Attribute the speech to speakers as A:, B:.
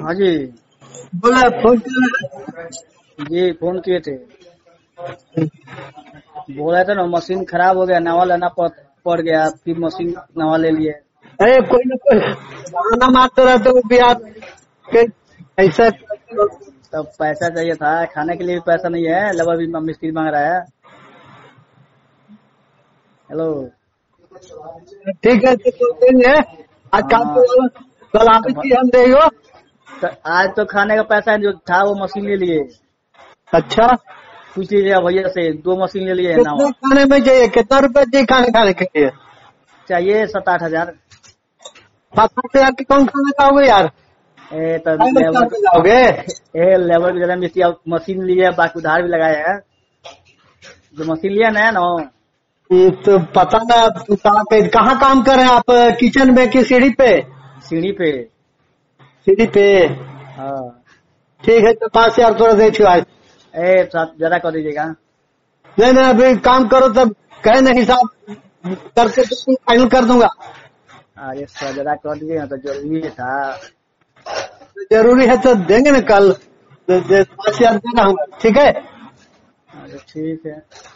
A: हाँ जी।
B: बोला फोन किया।
A: जी फोन किए थे, बोल रहे थे ना मशीन खराब हो गया, नवा लेना पड़ गया, फिर मशीन नवा ले लिए।
B: अरे कोई ना कोई बहाना मारते रहते हो भी आप ऐसा।
A: तब पैसा चाहिए था, खाने के लिए भी पैसा नहीं है, लेबर भी मिस्त्री मांग रहा है। हेलो।
B: ठीक है तो देंगे। आज
A: हाँ
B: कल
A: तो,
B: आगे की हम देगा।
A: तो आज तो खाने का पैसा जो था वो मशीन ले लिए।
B: अच्छा
A: पूछ लीजिए भैया से, 2 मशीन ले लिए है
B: कितना
A: नवा।
B: खाने में चाहिए, कितना रुपए चाहिए खाने के लिए।
A: चाहिए 7-8 हजार।
B: 7-8 हजार की कौन खाना खाओगे यार।
A: ए तो
B: क्या
A: लेबर
B: जाओगे।
A: लेबर भी ज्यादा मिस्त्री मशीन लिए, बाकी उधार भी लगाए है। जो मशीन लिया नया ना।
B: ये तो पता ना कहाँ काम कर रहे हैं आप, किचन में की सीढ़ी पे।
A: सीढ़ी पे।
B: सीढ़ी पे।
A: हाँ।
B: ठीक है तो 5 हजार थोड़ा दे आज।
A: ज्यादा कर दीजिएगा।
B: नहीं नहीं अभी काम करो तब कहे ना हिसाब करके तो फाइनल कर दूंगा।
A: अरे थोड़ा ज्यादा कर दीजिएगा, तो जरूरी था।
B: जरूरी है तो देंगे ना कल 5 हजार देना होगा। ठीक है
A: अच्छा ठीक है।